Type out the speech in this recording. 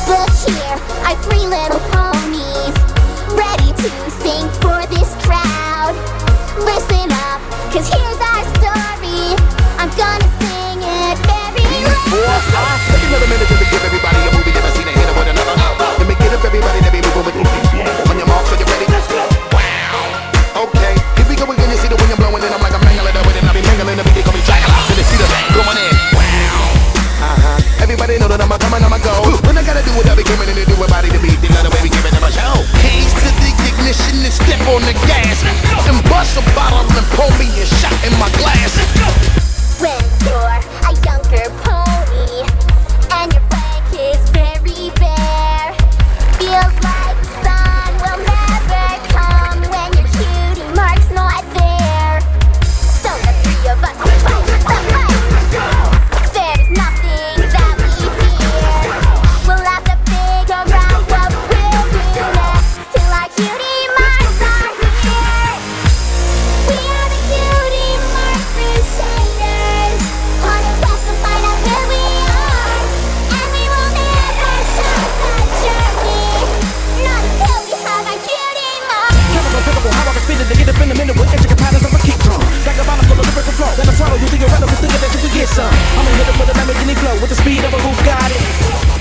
Look here, our three little ponies, ready to sing for this crowd. Listen up, cause here's our story. I'm gonna sing it very loud. Take another minute to give everybody a movie. Never seen a hitter with another. Let me get up everybody that be moving. On your mark, so you ready? Wow. Okay, here we go again. You see the wind blowing in. I'm like a mangling with it. I be mangling the beat. They call me Dracula. So they see the bang going in. Wow. Everybody know that I'm a coming, I'm a go. When I gotta do what I be coming in to do about it to beat. They love the way we giving them a show. Keys to the ignition and step on the gas. And bust a bottle and pour me a shot in my glass. When you're a younger pony and your flank is very bare, feels like the sun will never come when your cutie mark's not there. So the three of us will fight the fight. There's nothing that we fear. We'll have to figure out what we'll do next till our cutie marks are here. We are the cutie mark crusaders, on a quest to find out who we are, and we will never stop the journey, not until we have our cutie mark. Chemical, how I can spit it to get up in the minute with intricate patterns of a kick drum. Like a bottle full of lyrical flow, then I swallow you think you're relevant, still get that you can get some. I'm gonna hit it with a Lamborghini flow with the speed of a Bugatti.